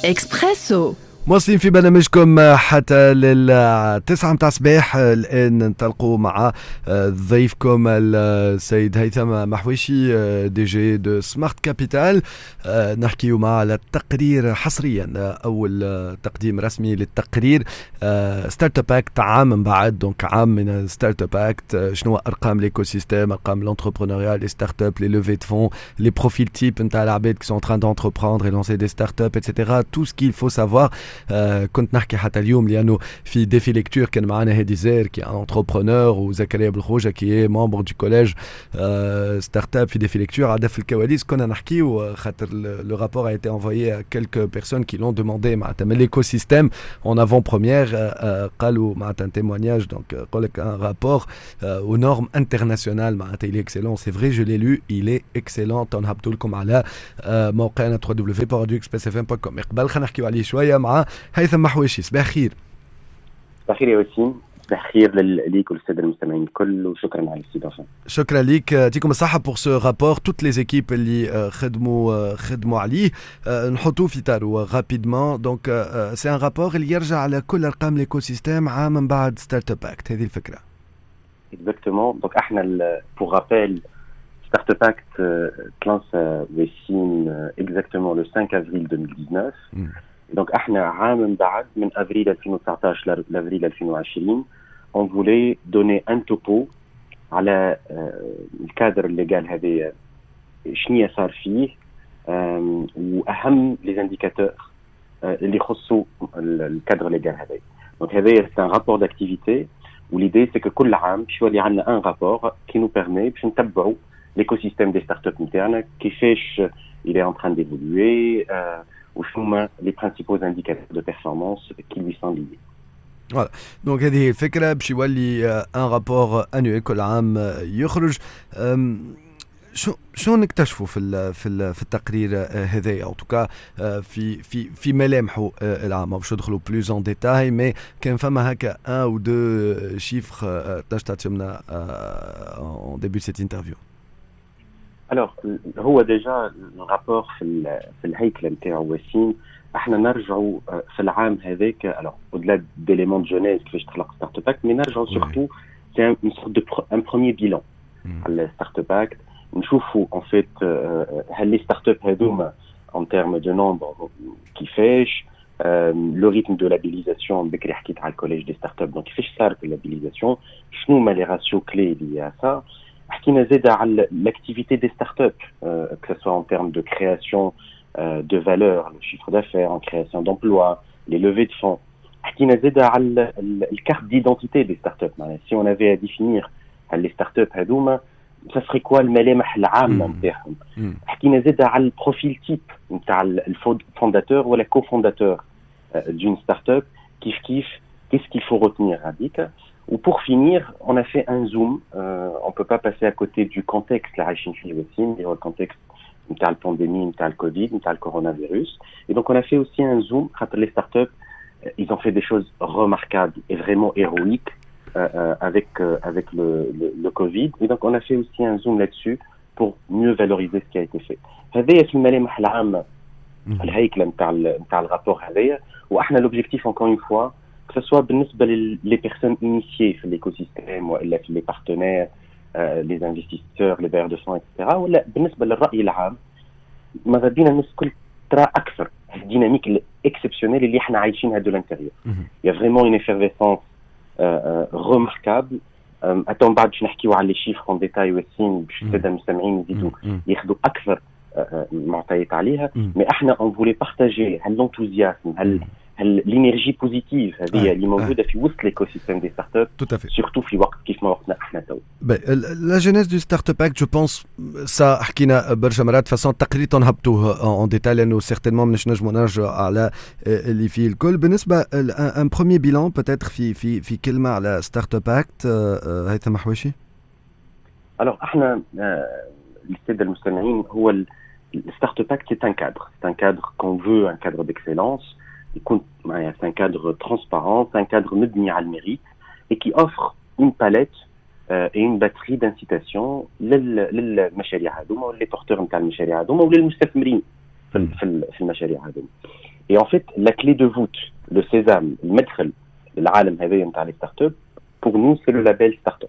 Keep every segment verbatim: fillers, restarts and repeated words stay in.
إكسبريسو مواصلين في برنامجكم حتى للتسعة متاع الصباح. الآن ننطلقوا مع ضيفكم السيد هيثم محويشي دي جي دو سمارت كابيتال. نحكيو معه على التقرير حصريا، أول تقديم رسمي للتقرير ستارت اب اكت عام من بعد، دونك عام من ستارت اب اكت. شنو أرقام ليكو سيستيم، أرقام لونتربرونيال، لي ستارت اب، لي لوفي دو فون، لي بروفيل تيب نتاع العباد qui sont en train d'entreprendre et lancer des startups, et cetera. Tout ce qu'il faut savoir. آه كنت نحكي حتى اليوم لأنه في ديفي ليكتور كان معنا هادي زير كي ان انتربرونور وزكريا بالخوجة كي ممبر دو كوليج آه ستارت اب في ديفي ليكتور. عاد في الكواليس كنا نحكيو خاطر لو رابور a été envoyé à quelques personnes qui l'ont demandé معناتها من l'écosystème en avant-première. آه قالوا معناتها un témoignage, donc قال لك un rapport آه aux normes internationales معناتها il est excellent. C'est vrai, je l'ai lu, il est excellent. تنهبطوا لكم على آه موقعنا دبليو دبليو دبليو دوت راديو اكسبريس اف ام دوت كوم. قبل خلينا نحكيو عليه شوية مع هيثم محويشي. صباح خير. صباح خير يا وسيم، صباح خير ليك وللسادة المستمعين الكل، وشكرا على الاستضافة. شكرا ليك، يعطيكم الصحة pour ce rapport. toutes les équipes اللي خدموا خدموا عليه نحطوه في طارو rapidement. donc c'est un rapport اللي يرجع على كل أرقام l'éco système عام من بعد ستارت اب اكت. هذه الفكرة. exactement. donc احنا pour rappel ستارت اب اكت lance وسيم exactement le cinq avril deux mille dix-neuf. mm. donc احنا عام من بعد من افريل ألفين وتسعطاش لافريل ألفين وعشرين on voulait donner un topo على الكادر اللي قال هذه شنية صار فيه واهم لي انديكاتور اللي يخصوا الكادر اللي قال هذا. donc هذا c'est un rapport d'activité où l'idée c'est que كل عام باش يولي عندنا un rapport qui nous permet باش نتبعوا l'écosystème des startups نتاعنا كيفاش il est en train d'évoluer euh, ou sont les principaux indicateurs de performance qui lui sont liés. Voilà. Donc هذه الفكرة باش يولي ان رابور انوي كل عام يخرج. شو شو نكتشفوا في ال في ال في التقرير هذايا او توكا في في في ملامحه العامة. باش ندخلوا بلوز ان ديتاي مي كان فما هكا ان او دو شيفر تنجم تعطينا ان ديبي سيت انترفيو. alors هو ديجا الرابور في في الهيكله نتاعو وسيم احنا نرجعوا في العام هذاك alors au-delà d'éléments de jeunesse كيفاش تخلق ستارت اب اكت، مي نرجعوا surtout c'est une sorte de un premier bilan على الستارت اب اكت. نشوفوا en fait هل لي ستارت اب هذوما en termes de nombre كيفاش le rythme de labellisation. بكري حكيت على الكوليج دي ستارت اب، دونك كيفاش صارت اللابيليزاسيون، شنو هما لي راسيو كلي اللي ça. حكينا زيادة على l'activité des startups, euh, que ce soit en termes de création euh, de valeur, le chiffre d'affaires, en création d'emplois, les levées de fonds. حكينا زيادة على le carte d'identité des startups. Si on avait à définir les startups هذوما ça serait quoi الملامح العامة نتاعهم. حكينا زيادة على البروفيل تيب نتاع الفونداتور ولا كوفونداتور d'une startup. كيف كيف qu'est-ce qu'il faut retenir هذيك. Ou pour finir, on a fait un zoom. Euh, on peut pas passer à côté du contexte, la عايشين فيه aussi, le contexte نتاع la pandémie, نتاع le Covid, نتاع le coronavirus. Et donc on a fait aussi un zoom. Les startups, ils ont fait des choses remarquables et vraiment héroïques euh, euh, avec euh, avec le, le le Covid. Et donc on a fait aussi un zoom là-dessus pour mieux valoriser ce qui a été fait. هذه في الملامح العامة الهيكلة نتاع نتاع الرابور هذايا. وإحنا l'objectif encore une fois que ce soit بالنسبة les personnes initiées في l'écosystème وإلا في les partenaires, euh, les investisseurs, les bailleurs de fonds, et cetera. ولا بالنسبة للرأي العام ماذا بينا الناس كل ترى أكثر الديناميك الإكسبسيونيل اللي إحنا عايشينها de l'intérieur. Il y a vraiment une effervescence euh, euh, remarquable. أتون بعد باش نحكيو على les chiffres en détail وسيم باش السادة المستمعين يزيدوا ياخذوا أكثر معطيات عليها. mais إحنا on voulait partager هل l'enthousiasme هل l'énergie positive هذه اللي موجودة في وسط l'écosystème des startups, surtout في وقت كيف ما وقتنا احنا تو. La jeunesse du startup act, je pense ça حكينا برشا مرات façon التقرير تنهبطوه en détail لأنه certainement مش نجمو نرجع على اللي فيه الكل. بالنسبة un premier bilan peut-être في في في كلمة على startup act هيثم محويشي. alors احنا للسادة المستمعين هو startup act c'est un cadre, c'est un cadre qu'on veut, un cadre d'excellence. C'est un cadre transparent, c'est un cadre مبني على المérite et qui offre une palette euh, et une batterie d'incitation للمشاريع هذوما واللي porteurs نتاع المشاريع هذوما وللمستثمرين في في المشاريع هذوما. Et en fait, la clé de voûte, le sésame, le madkhal, العالم هذايا نتاع les startups, pour nous, c'est le label startup.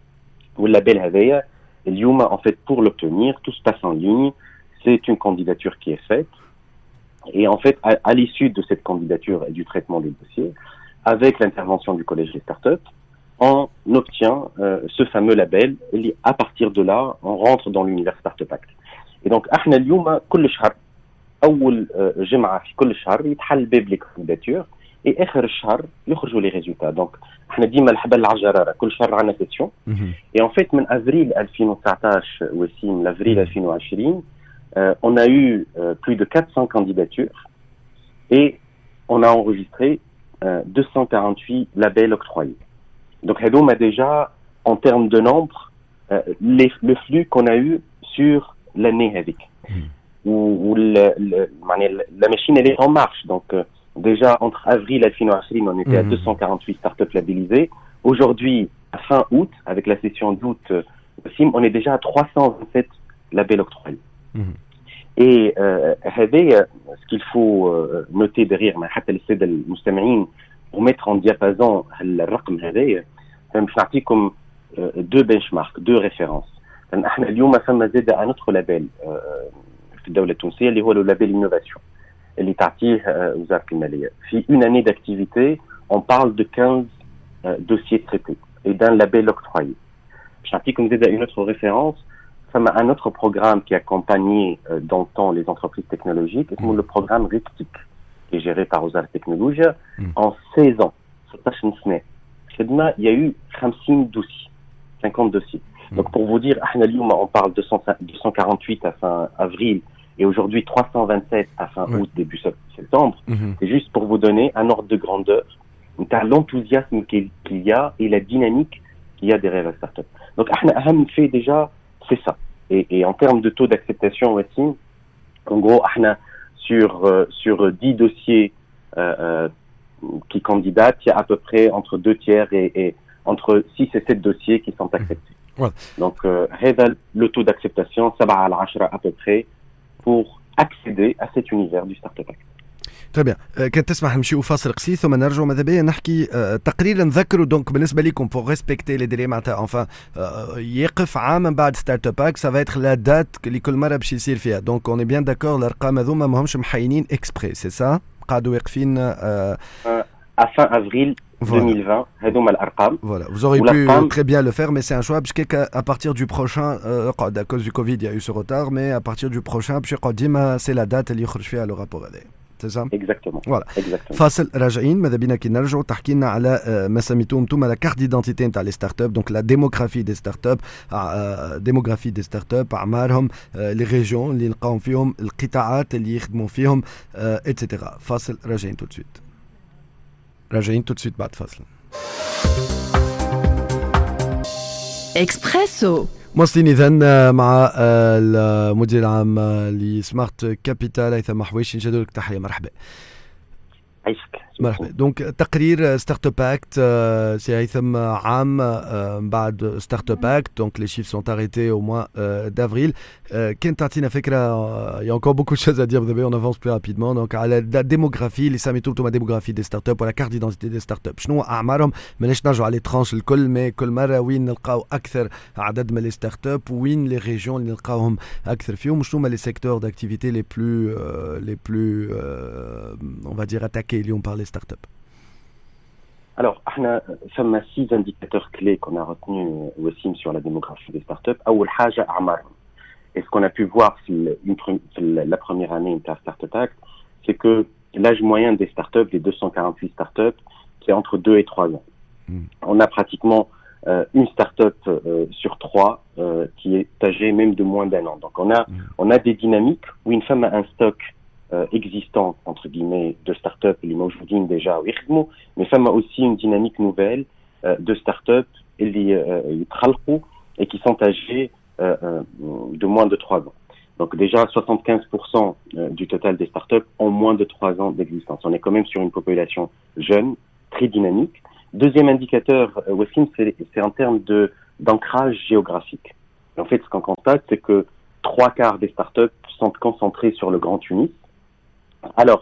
Le label هذايا, اليوم, en fait, pour l'obtenir, tout se passe en ligne, c'est une candidature qui est faite. Et en fait, à, à l'issue de cette candidature et du traitement des dossiers, avec l'intervention du collège des startups, on obtient euh, ce fameux label. Et à partir de là, on rentre dans l'univers Startup Act. Et donc, احنا اليوم كل شهر أول جمعة في كل شهر يتحل باب لي candidatures et آخر الشهر يخرجوا les résultats. Donc, احنا ديما الحبل على الجرارة كل شهر عندنا session. Et en fait, من أفريل ألفين وتسعطاش وسيم لأفريل ألفين وعشرين, euh, on a eu euh, plus de quatre cents candidatures et on a enregistré euh, deux cent quarante-huit labels octroyés. Donc, Hedom a déjà, en termes de nombre, euh, les, le flux qu'on a eu sur l'année avec. Mmh. Où, où le, le, la machine, elle est en marche. Donc, euh, déjà, entre avril et ألفين وعشرين, on était mmh. à deux cent quarante-huit startups labellisées. Aujourd'hui, à fin août, avec la session d'août, euh, on est déjà à trois cent vingt-sept labels octroyés. Mmh. Et euh, هذا, ce qu'il faut euh, noter derrière, حتى للسادة المستمعين, pour mettre en diapason الرقم هذا, باش نعطيكم deux benchmarks, deux références. احنا اليوم فما زاد un autre label في الدولة التونسية اللي هو le label innovation اللي تعطيه وزارة المالية. في une année d'activité, on parle de quinze dossiers traités et d'un label octroyé. باش نعطيكم زاد une autre référence. فما un autre programme qui accompagne dans le temps les entreprises technologiques, c'est le programme RICTIC, qui est géré par وزارة التكنولوجيا. En seize ans, ستطاش سنة, il y a eu خمسين dossiers, cinquante dossiers. Donc pour vous dire, on parle de deux cent quarante-huit à fin avril et aujourd'hui trois cent vingt-sept à fin ouais. août, début septembre. Mm-hmm. C'est juste pour vous donner un ordre de grandeur, l'enthousiasme qu'il y a et la dynamique qu'il y a derrière la startup. Donc Aham fait déjà, c'est ça. Et, et en termes de taux d'acceptation aussi, en gros, sur, euh, sur dix dossiers euh, euh, qui candidatent, il y a à peu près entre deux tiers et, et entre six et sept dossiers qui sont acceptés. Ouais. Donc, euh, le taux d'acceptation, ça va à l'achra à peu près pour accéder à cet univers du Startup Act. Très bien. كنت تسمح نمشيو فاصل قصير ثم نرجعوا ماذا بيا نحكي تقرير نذكروا دونك بالنسبه لكم pour respecter les délais معناتها enfin يقف عام من بعد ستارت اب اك ça va être la date اللي كل مره باش يصير فيها. Donc on est bien d'accord الارقام هذوما ماهمش محينين exprès, c'est ça؟ قاعدوا واقفين à fin avril voilà. deux mille vingt, voilà. Vous auriez pu très bien le faire, mais c'est un choix. Parce qu'à partir du prochain, euh, à cause du Covid, il y a eu ce retard, mais à partir du prochain, c'est la date اللي يخرج فيها le rapport هذا. C'est ça? Exactement. Voilà. Exactement. فاصل راجعين ماذا بينا كي نرجعوا تحكي لنا على ما سميتوه انتم la carte d'identité نتاع les startups, donc la démographie des startups, démographie des startups, أعمارهم, les régions اللي نلقاهم فيهم, القطاعات اللي يخدموا فيهم, et cetera. فاصل راجعين tout de suite. راجعين tout de suite بعد فاصل. إكسبريسو. مواصلين إذن مع المدير العام لسمارت كابيتال هيثم محويشي. نجدوا لك تحية. مرحبا. عيشك. مرحبا. دونك تقرير ستارت اب اكت سي هيثم عام بعد ستارت اب اكت, دونك لي chiffres sont arrêtés au mois d'avril. كان تعطينا فكره, il y a encore beaucoup de choses à dire, vous savez, on avance plus rapidement. Donc على la démographie اللي سميتوه انتم démographie des startups ولا carte d'identité des startups, شنو اعمارهم؟ ماناش نرجعوا على ترانش الكل, مي كل مره وين نلقاو اكثر عدد من لي ستارت اب, وين لي ريجيون اللي نلقاوهم اكثر فيهم, وشنو هما لي سيكتور d'activité les plus euh, les plus euh, on va dire attaqués اليوم par les startups. Alors, il y a six indicateurs clés qu'on a retenus aussi sur la démographie des startups. أول حاجة أعمارهم. Et ce qu'on a pu voir في la première année de la Startup Act, c'est que l'âge moyen des startups, des deux cent quarante-huit startups, c'est entre deux et trois ans. Mm. On a pratiquement euh, une startup euh, sur trois euh, qui est âgée même de moins d'un an. Donc on a, mm. on a des dynamiques où une femme a un stock euh, existant, entre guillemets, de startups, les موجودين déjà, mais ça a aussi une dynamique nouvelle euh, de startups euh, et qui sont âgées euh, euh, de moins de trois ans. Donc déjà, soixante-quinze pour cent du total des startups ont moins de trois ans d'existence. On est quand même sur une population jeune, très dynamique. Deuxième indicateur, euh, Wassim, c'est, c'est en termes de, d'ancrage géographique. En fait, ce qu'on constate, c'est que trois quarts des startups sont concentrés sur le Grand Tunis. Alors,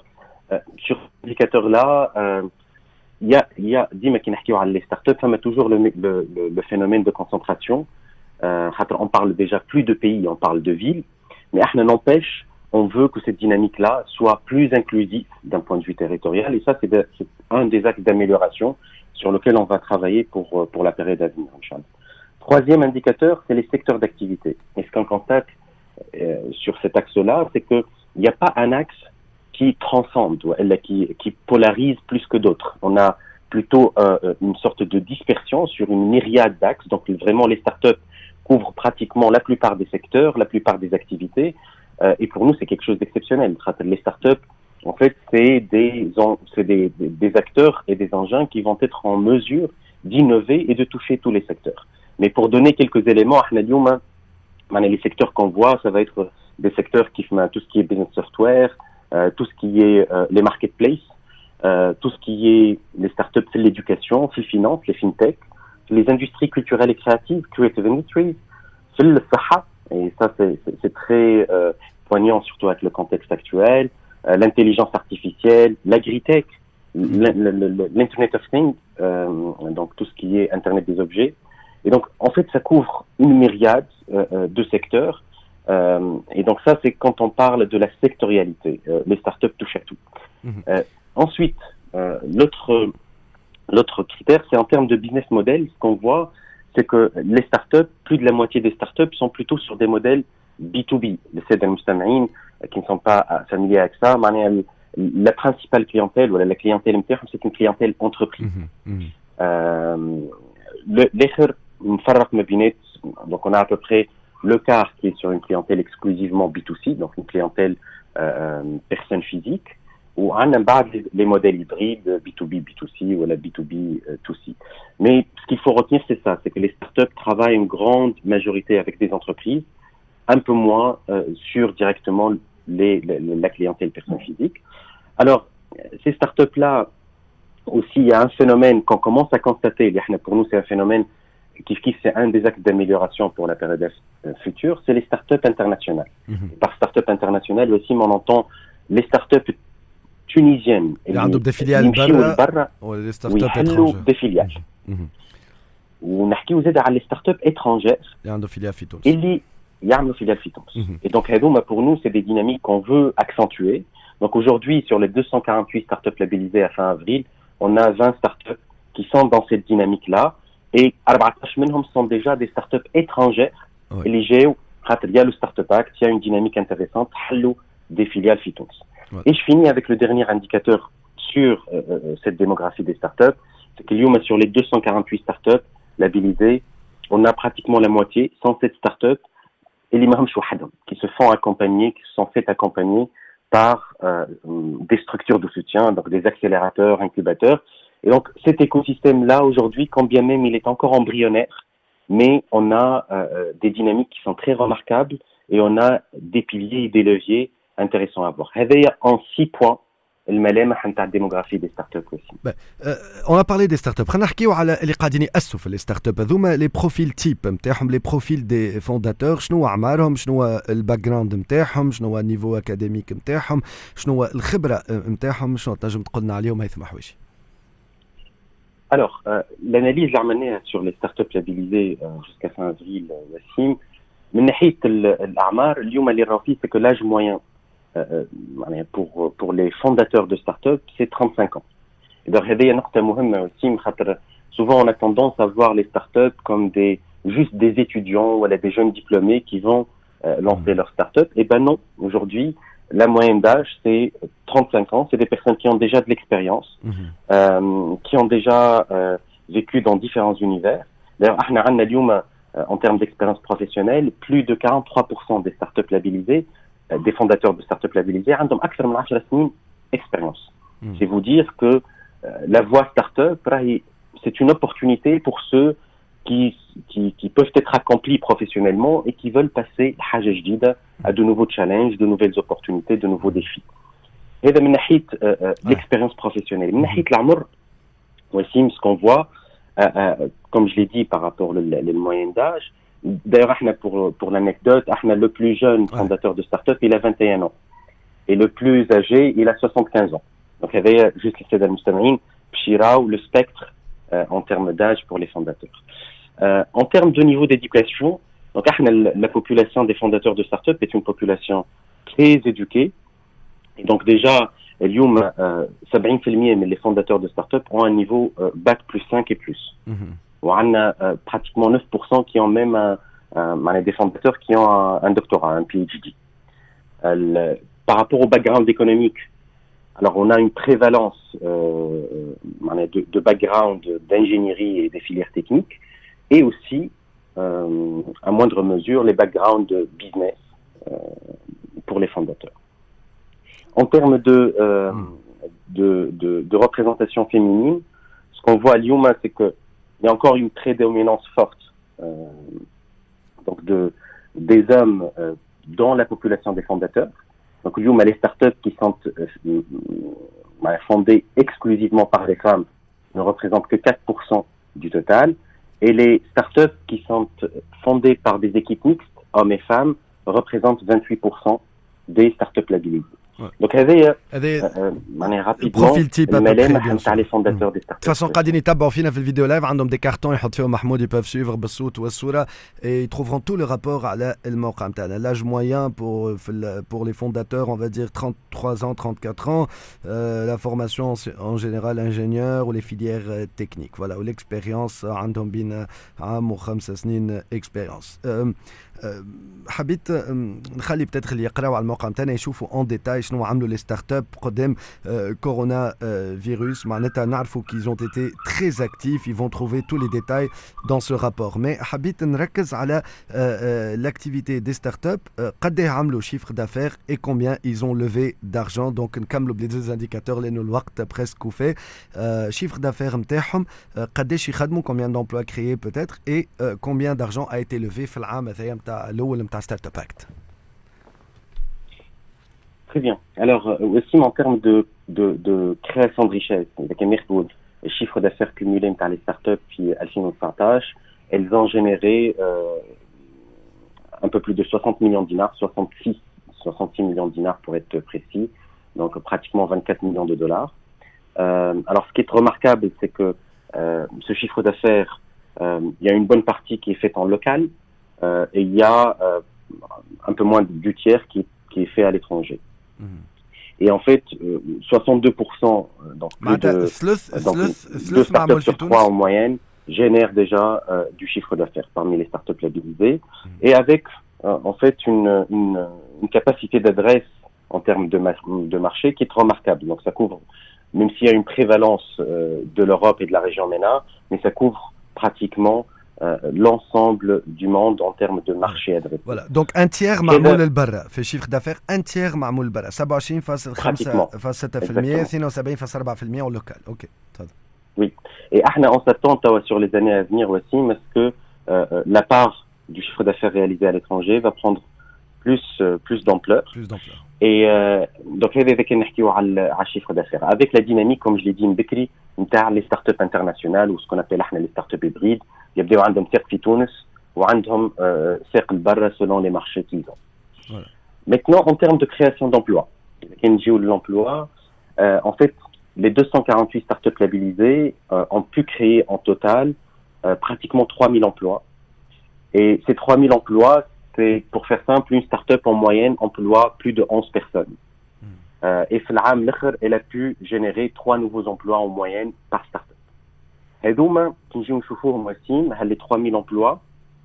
Euh, sur cet indicateur-là, euh, il y a, il y a, dis-moi qui n'a les startups, ça met toujours le, le, le, le phénomène de concentration. Euh, on parle déjà plus de pays, on parle de villes, mais rien n'empêche, on veut que cette dynamique-là soit plus inclusive d'un point de vue territorial, et ça, c'est, de, c'est un des axes d'amélioration sur lequel on va travailler pour, pour la période à venir, Inch'Allah. Troisième indicateur, c'est les secteurs d'activité. Et ce qu'on constate euh, sur cet axe-là, c'est qu'il n'y a pas un axe qui transcende, qui, qui polarise plus que d'autres. On a plutôt euh, une sorte de dispersion sur une myriade d'axes. Donc vraiment, les startups couvrent pratiquement la plupart des secteurs, la plupart des activités. Euh, et pour nous, c'est quelque chose d'exceptionnel. Les startups, en fait, c'est, des, c'est des, des, des acteurs et des engins qui vont être en mesure d'innover et de toucher tous les secteurs. Mais pour donner quelques éléments, les secteurs qu'on voit, ça va être des secteurs qui font tout ce qui est business software, euh, tout ce qui est euh, les marketplaces, euh, tout ce qui est les startups, c'est l'éducation, c'est les finances, les fintech, les industries culturelles et créatives, creative industries, c'est le saha, et ça c'est, c'est, c'est très euh, poignant surtout avec le contexte actuel, euh, l'intelligence artificielle, l'agritech, l'Internet of Things, euh, donc tout ce qui est Internet des objets. Et donc, en fait, ça couvre une myriade euh, de secteurs. Euh, et donc, ça, c'est quand on parle de la sectorialité. Euh, les startups touchent à tout. Mmh. Euh, ensuite, euh, l'autre, l'autre critère, c'est en termes de business model. Ce qu'on voit, c'est que les startups, plus de la moitié des startups sont plutôt sur des modèles B deux B. Les C D M Mustama'in, qui ne sont pas familiers avec ça. La principale clientèle, ou la clientèle M T R, c'est une clientèle entreprise. Mmh. Mmh. Euh, le, donc on a à peu près le quart qui est sur une clientèle exclusivement B deux C, donc une clientèle euh, personne physique, ou on a les modèles hybrides B deux B, B deux C ou la B deux B euh, deux C. Mais ce qu'il faut retenir, c'est ça, c'est que les startups travaillent une grande majorité avec des entreprises, un peu moins euh, sur directement les, les, la clientèle personne physique. Alors, ces startups-là, aussi, il y a un phénomène qu'on commence à constater, pour nous c'est un phénomène qui, qui c'est un des axes d'amélioration pour la période future, c'est les startups internationales. Mm-hmm. Par startup internationale aussi, on entend les startups tunisiennes. Il y a des filiales barra, ou les startups étrangères. Des filiales. On a aussi les startups étrangères. Il y a des filiales Fitons. Il y a des filiales Fitons. Et donc, pour nous, c'est des dynamiques qu'on veut accentuer. Donc aujourd'hui, sur les deux cent quarante-huit startups labellisées à fin avril, on a vingt startups qui sont dans cette dynamique-là. Et أربعطاش منهم sont déjà des startups étrangères. Oui. Et les géo, il y a le Startup Act, il y a une dynamique intéressante, des filiales Fitons. Oui. Et je finis avec le dernier indicateur sur euh, cette démographie des startups. C'est qu'il y a sur les deux cent quarante-huit startups labellisées, on a pratiquement la moitié, cent sept startups, et les qui se font accompagner, qui se sont fait accompagner par euh, des structures de soutien, donc des accélérateurs, incubateurs. Et donc, cet écosystème-là, aujourd'hui, quand bien même il est encore embryonnaire, mais on a euh, des dynamiques qui sont très remarquables et on a des piliers et des leviers intéressants à voir. هذا en six points الملامح نتاع الديموغرافي des startups aussi. Ben, euh, on a parlé des startups. خلينا نحكيو على اللي قاعدين يأسسوا في les startups هذوما les profils type نتاعهم les profils des fondateurs شنو أعمارهم شنو الباك جراوند نتاعهم شنو النيفو أكاديميك نتاعهم شنو الخبرة نتاعهم شنو تنجم تقول لنا عليهم هيثم حويشي. Alors, euh, l'analyse l'amenée sur les startups labellisées euh, jusqu'à fin avril, Wassim, من ناحية الأعمار اليوم اللي راهو فيه c'est que l'âge moyen euh, pour pour les fondateurs de startups c'est trente-cinq ans. Et donc هذه نقطة مهمة Wassim خاطر souvent on a tendance à voir les startups comme des juste des étudiants ou des jeunes diplômés qui vont euh, lancer leur startup. Et ben non, aujourd'hui la moyenne d'âge, c'est trente-cinq ans. C'est des personnes qui ont déjà de l'expérience, mmh. euh, qui ont déjà euh, vécu dans différents univers. D'ailleurs, euh, en termes d'expérience professionnelle, plus de quarante-trois pour cent des startups labellisées, euh, des fondateurs de startups labellisées, ont أكثر من عشر سنين expérience. Mmh. C'est vous dire que euh, la voie startup, c'est une opportunité pour ceux qui, qui, qui peuvent être accomplis professionnellement et qui veulent passer à de nouveaux challenges, de nouvelles opportunités, de nouveaux défis. Et de euh, l'expérience professionnelle. De l'âge, aussi, ce qu'on voit, euh, euh, comme je l'ai dit par rapport au moyen d'âge, d'ailleurs, pour, pour l'anecdote, le plus jeune fondateur de start-up, il a vingt et un ans. Et le plus âgé, il a soixante-quinze ans. Donc, il y avait juste les Cédal Moustamrine, Pshira ou le spectre euh, en termes d'âge pour les fondateurs. Euh, en termes de niveau d'éducation, donc, la population des fondateurs de start-up est une population très éduquée. Et donc, déjà, اليوم سبعين بالمية من les fondateurs de start-up ont un niveau euh, bac plus cinq et plus. Mm-hmm. On a euh, pratiquement neuf pour cent qui ont même un, un, des fondateurs qui ont un, un doctorat, un P H D. Euh, le, par rapport au background économique, alors on a une prévalence euh, de, de background d'ingénierie et des filières techniques, et aussi, euh, à moindre mesure, les backgrounds de business euh, pour les fondateurs. En termes de, euh, de, de, de représentation féminine, ce qu'on voit à Lyon, c'est qu'il y a encore une prédominance forte euh, donc de, des hommes euh, dans la population des fondateurs. Donc Lyon, les startups qui sont euh, fondées exclusivement par des femmes ne représentent que quatre pour cent du total. Et les startups qui sont fondées par des équipes mixtes, hommes et femmes, représentent vingt-huit pour cent des startups labellisées. Donc, هذه معناها رابيدمون الملامح نتاع لي فونداتور دي ستارت. De toute façon, قاعدين يتابعوا فينا في الفيديو لايف عندهم دي كارتون يحط فيهم محمود يبقى suivre بالصوت والصورة et ils trouveront tout le rapport على الموقع نتاعنا. L'âge moyen pour pour les fondateurs, on va dire trente-trois ans, trente-quatre ans, euh, la formation en général ingénieur ou les filières techniques. Voilà, ou l'expérience عندهم بين عام وخمس سنين expérience. Euh, حبيت نخلي بتدخل اللي يقراوا على الموقع نتاعنا يشوفوا اون ديتاي شنو عملوا لي ستارت اب قدام كورونا فيروس معناتها نعرفوا qu'ils ont été très actifs, ils vont trouver tous les détails dans ce rapport. Mais حبيت نركز على l'activité des startups, قد ايه عملوا chiffre d'affaires et combien ils ont levé d'argent. Donc نكملوا بلي deux indicateurs لانه الوقت presque وفى. chiffre d'affaires نتاعهم قداش يخدموا, combien d'emplois créés peut-être, et combien d'argent a été levé في العام هذايا الأول نتاع ستارت اب اكت. Très bien. Alors, aussi en termes de, de, de création de richesse, les chiffres d'affaires cumulés par les startups puis ألفين وتسعطاش, elles ont généré euh, un peu plus de soixante millions de dinars, soixante-six, soixante-six millions de dinars pour être précis, donc pratiquement vingt-quatre millions de dollars. Euh, alors, ce qui est remarquable, c'est que euh, ce chiffre d'affaires, euh, il y a une bonne partie qui est faite en local, euh, et il y a euh, un peu moins du tiers qui, qui est fait à l'étranger. Mmh. Et en fait, euh, soixante-deux pour cent, donc plus de, donc deux startups sur trois en moyenne, génèrent déjà euh, du chiffre d'affaires parmi les startups labellisées, mmh. et avec euh, en fait une, une, une capacité d'adresse en termes de, ma- de marché qui est remarquable. Donc ça couvre, même s'il y a une prévalence euh, de l'Europe et de la région MENA, mais ça couvre pratiquement Euh, l'ensemble du monde en termes de marché adressé. Voilà, donc un tiers معمول للبرا في chiffre d'affaires, un tiers معمول للبرا, سبعة وعشرين فاصلة خمسة فاصلة ستة بالمية, اثنين وسبعين فاصلة أربعة بالمية au local. OK. تفضل. Oui. Et احنا on s'attend sur les années à venir aussi parce que euh, la part du chiffre d'affaires réalisé à l'étranger va prendre plus euh, plus d'ampleur. Plus d'ampleur. Et euh, donc avec نحكيو على على chiffre d'affaires avec la dynamique comme je l'ai dit بكري نتاع les startups internationales ou ce qu'on appelle احنا les startups hybrides. يبداو عندهم ساق في تونس وعندهم ساق لبرا selon les marchés qu'ils ont. Voilà. Maintenant, en termes de création d'emplois, quand je dis l'emploi, euh, en fait, les deux cent quarante-huit startups labellisées euh, ont pu créer en total euh, pratiquement trois mille emplois. Et ces trois mille emplois, c'est, pour faire simple, une startup en moyenne emploie plus de onze personnes. Mm. Euh, et Flaam Lecher, elle a pu générer trois nouveaux emplois en moyenne par startup. هذوما كي نجيو نشوفوهم واسين هل les trois mille emplois,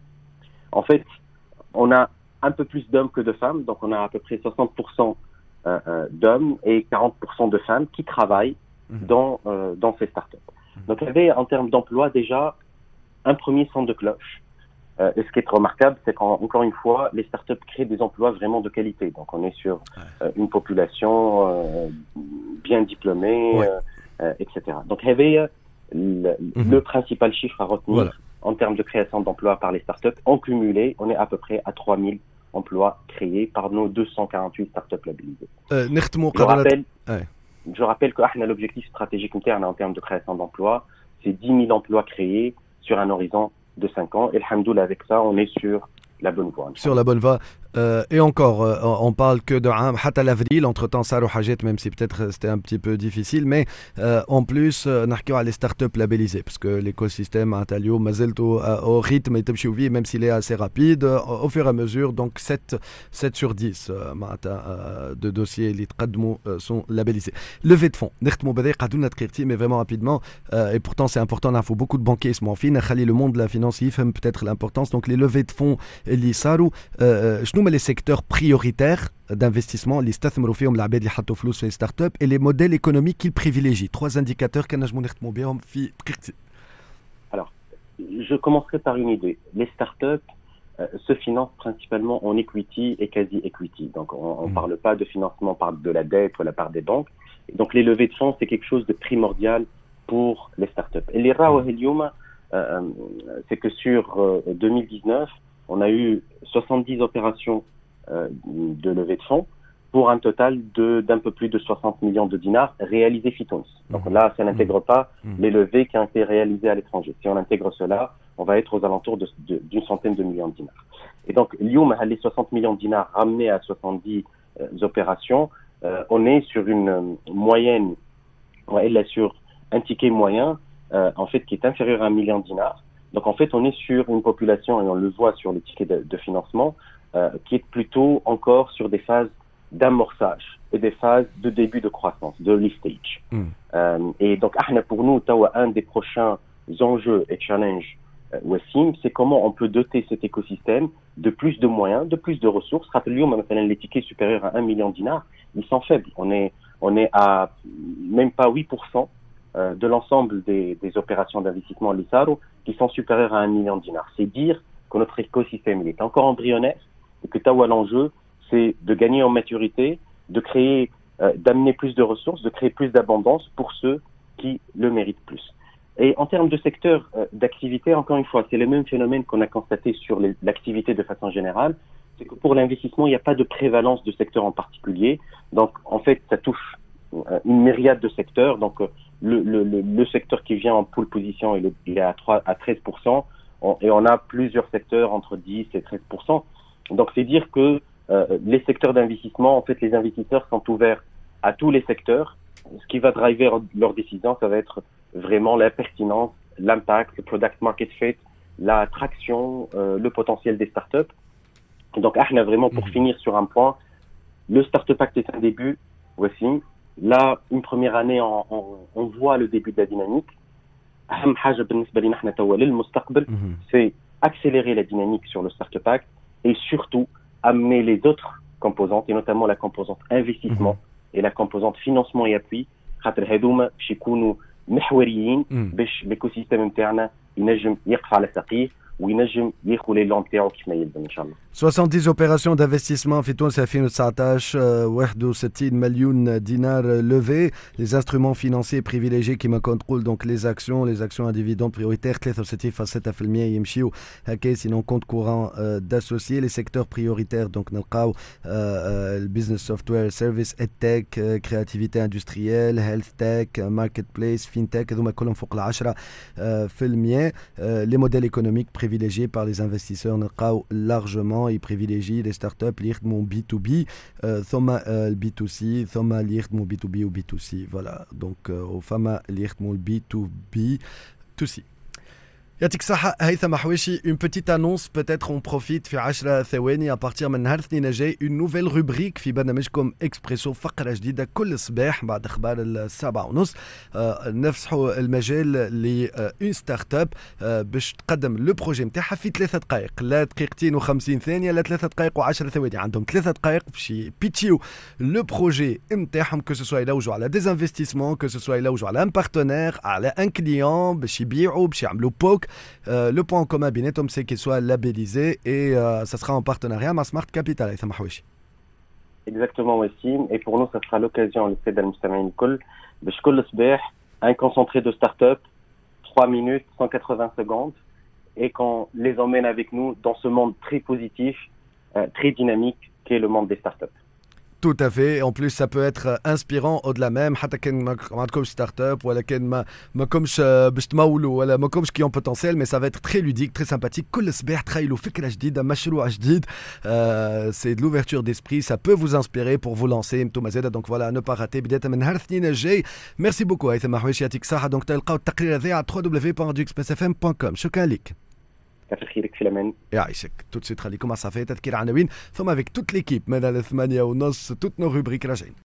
en fait on a un peu plus d'hommes que de femmes, donc on a à peu près soixante pour cent euh, euh, d'hommes et quarante pour cent de femmes qui travaillent mmh. dans euh, dans ces startups. Mmh. Donc il y avait en termes d'emploi déjà un premier son de cloche. Euh, et ce qui est remarquable, c'est qu'encore une fois, les startups créent des emplois vraiment de qualité. Donc on est sur euh, une population euh, bien diplômée, ouais. euh, euh, et cetera. Donc il y avait Le, mmh. le principal chiffre à retenir voilà. en termes de création d'emplois par les startups, en cumulé, on est à peu près à trois mille emplois créés par nos deux cent quarante-huit startups labellisées. Euh, je, rappelle, ouais. je rappelle que l'objectif stratégique interne en termes de création d'emplois, c'est dix mille emplois créés sur un horizon de cinq ans. Et alhamdoulilah, avec ça, on est sur la bonne voie. Sur la bonne voie. Euh, et encore, euh, on parle que de حتى l'avril, entre-temps صاروا حاجات, même si peut-être c'était un petit peu difficile, mais euh, en plus euh, نحكيو على les startups labellisées, parce que l'écosystème معناتها اليوم ما زلت au, au rythme يتمشيو فيه, même s'il est assez rapide, au, au fur et à mesure, donc sept, sept sur dix معناتها euh, de dossiers اللي تقدموا euh, sont labellisés. Levée de fonds, نختموا بهذا قعدونا دقيقتين, mais vraiment rapidement, euh, et pourtant c'est important, il faut beaucoup de banquiers يسمعوا فينا, خلي le monde de la finance يفهم peut-être l'importance. Donc les levées de fonds اللي صاروا, شنو les secteurs prioritaires d'investissement اللي استثمروا فيهم العباد اللي حطوا فلوس في ستارت اب, et les modèles économiques qu'ils privilégient. Trois indicateurs كنجموا نختموا بهم في دقيقتين. Alors, je commencerai par une idée. Les startups euh, se financent principalement en equity et quasi equity. Donc, on ne mmh. parle pas de financement par de la dette ou la part des banques. Et donc, les levées de fonds, c'est quelque chose de primordial pour les startups. Et les rawa اليوم, euh, c'est que sur euh, deux mille dix-neuf, on a eu soixante-dix opérations euh, de levée de fonds pour un total de, d'un peu plus de soixante millions de dinars réalisés Fitons. Donc mmh. là, ça n'intègre pas mmh. les levées qui ont été réalisées à l'étranger. Si on intègre cela, on va être aux alentours de, de, d'une centaine de millions de dinars. Et donc, l'Ioum, les soixante millions de dinars ramenés à soixante-dix euh, opérations, euh, on est sur une euh, moyenne, ouais, là, sur un ticket moyen, euh, en fait, qui est inférieur à un million de dinars. Donc, en fait, on est sur une population, et on le voit sur les tickets de, de financement, euh, qui est plutôt encore sur des phases d'amorçage et des phases de début de croissance, de early stage. Mm. Euh, et donc, pour nous, un des prochains enjeux et challenges, euh, Wassim, c'est comment on peut doter cet écosystème de plus de moyens, de plus de ressources. Rappelez-vous, les tickets supérieurs à un million de dinars, ils sont faibles. On est, on est à même pas huit pour cent de l'ensemble des, des opérations d'investissement Lissaro qui sont supérieures à un million de dinars. C'est dire que notre écosystème il est encore embryonnaire et que Tawa l'enjeu, c'est de gagner en maturité, de créer, euh, d'amener plus de ressources, de créer plus d'abondance pour ceux qui le méritent plus. Et en termes de secteur euh, d'activité, encore une fois, c'est le même phénomène qu'on a constaté sur les, l'activité de façon générale, c'est que pour l'investissement, il n'y a pas de prévalence de secteur en particulier. Donc, en fait, ça touche euh, une myriade de secteurs. Donc, euh, Le, le, le secteur qui vient en pole position, il est, il est à, trois, à treize pour cent on, et on a plusieurs secteurs entre dix et treize pour cent. Donc, c'est dire que euh, les secteurs d'investissement, en fait, les investisseurs sont ouverts à tous les secteurs. Ce qui va driver leur décision, ça va être vraiment la pertinence, l'impact, le product market fit, la traction, euh, le potentiel des startups. Donc, Ahna, vraiment, pour mmh. finir sur un point, le Startup Act est un début, voici. Là, une première année, on, on, on voit le début de la dynamique. أهم حاجة بالنسبة لنا إحنا توا للمستقبل, c'est accélérer la dynamique sur le Startup Act et surtout amener les autres composantes, et notamment la composante investissement mm-hmm. et la composante financement et appui, خاطر هذوما باش يكونوا محوريين باش l'écosystème نتاعنا ينجم يقف على ساقيه وينجم ياخذ لي لون تاعو كيف ما يلزم ان شاء الله. soixante-dix opérations d'investissement في تونس ألفين وتسعطاش, واحد وستين مليون دينار levés, les instruments financiers privilégiés qui me contrôlent, donc les actions, les actions à dividendes prioritaires ثلاثة وستين فاصلة ستة بالمئة يمشيو هكا, sinon compte courant euh, d'associés, les secteurs prioritaires donc نلقاو le business software, service, edtech, créativité industrielle, health tech, marketplace, fintech, هذوما كلهم فوق العشرة في المئة. les modèles économiques privilégiés par les investisseurs نلقاو largement, ils privilégient les startups اللي يخدموا بي تو بي ثم البي تو سي ثم اللي يخدموا بي تو بي وبي تو سي. فوالا دونك وفما اللي يخدموا البي تو بي تو سي. يعطيك الصحة هيثم حويشي. Une petite annonce, peut-être on profite في عشرة ثواني à partir من نهار الاثنين الجاي, une nouvelle rubrique في برنامجكم اكسبريسو, فقرة جديدة كل صباح بعد اخبار السابعة ونص. آه نفسحوا المجال ل اون ستارت اب آه باش تقدم لو بروجي نتاعها في ثلاثة دقائق, لا دقيقتين وخمسين ثانية, لا ثلاثة دقائق وعشرة ثواني, عندهم ثلاثة دقائق باش يبيتشيو لو بروجي نتاعهم, que ce soit يلوجوا على des investissements, que ce soit يلوجوا على un partenaire, على un client باش يبيعوا, باش يعملوا بوك. Euh, le point en commun بيناتهم c'est qu'ils soient labellisés et euh, ça sera en partenariat avec Smart Capital. هيثم حويشي. Exactement Wassim, et pour nous ça sera l'occasion للسادة المستمعين الكل باش كل صباح un concentré de start-up, trois minutes, cent quatre-vingts secondes, et qu'on les emmène avec nous dans ce monde très positif, euh, très dynamique qu'est le monde des start-up. Tout à fait. En plus, ça peut être inspirant au-delà même. حتى كان ما ما عندكمش ستارت اب ولا كان ما ما كومش باش تمولوا ولا ما كومش كي اون بوتنسيال mais ça va être très ludique, très sympathique. كل صباح تخيلوا فكرة جديدة, مشروع جديد. Euh, c'est de l'ouverture d'esprit. Ça peut vous inspirer pour vous lancer. انتم زاده. Donc voilà, ne pas rater. بداية من نهار الاثنين الجاي. Merci beaucoup هيثم محويشي, يعطيك الصحة. Donc تلقاو التقرير هذا على دبليو دبليو دبليو دوت راديو اكسبريس اف ام دوت كوم. شكرا لك. كثر خيرك في الامان. يعيشك. tout de suite خليكم مع صفية تذكير عناوين ثم avec toute l'équipe من الثمانية ونص toutes nos rubriques راجعين.